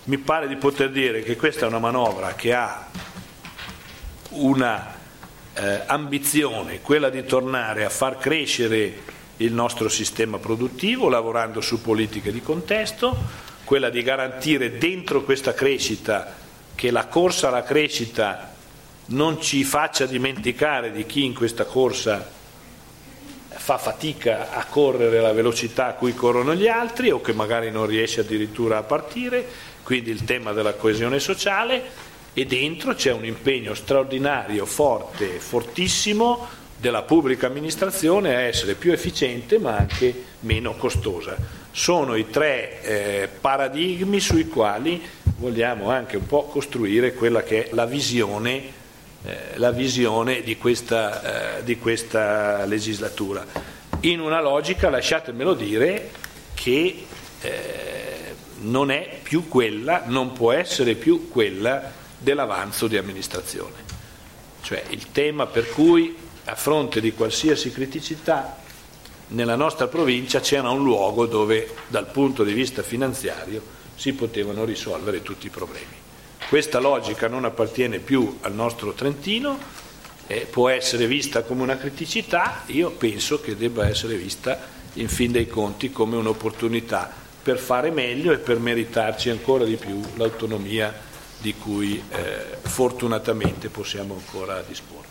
mi pare di poter dire che questa è una manovra che ha una ambizione, quella di tornare a far crescere il nostro sistema produttivo lavorando su politiche di contesto, quella di garantire dentro questa crescita che la corsa alla crescita non ci faccia dimenticare di chi in questa corsa fa fatica a correre alla velocità a cui corrono gli altri o che magari non riesce addirittura a partire, quindi il tema della coesione sociale, e dentro c'è un impegno straordinario, forte, fortissimo della pubblica amministrazione a essere più efficiente ma anche meno costosa. Sono i tre paradigmi sui quali vogliamo anche un po' costruire quella che è la visione di questa legislatura, in una logica, lasciatemelo dire, che non è più quella, non può essere più quella dell'avanzo di amministrazione. Cioè il tema per cui a fronte di qualsiasi criticità nella nostra provincia c'era un luogo dove dal punto di vista finanziario si potevano risolvere tutti i problemi. Questa logica non appartiene più al nostro Trentino, può essere vista come una criticità, io penso che debba essere vista in fin dei conti come un'opportunità per fare meglio e per meritarci ancora di più l'autonomia di cui fortunatamente possiamo ancora disporre.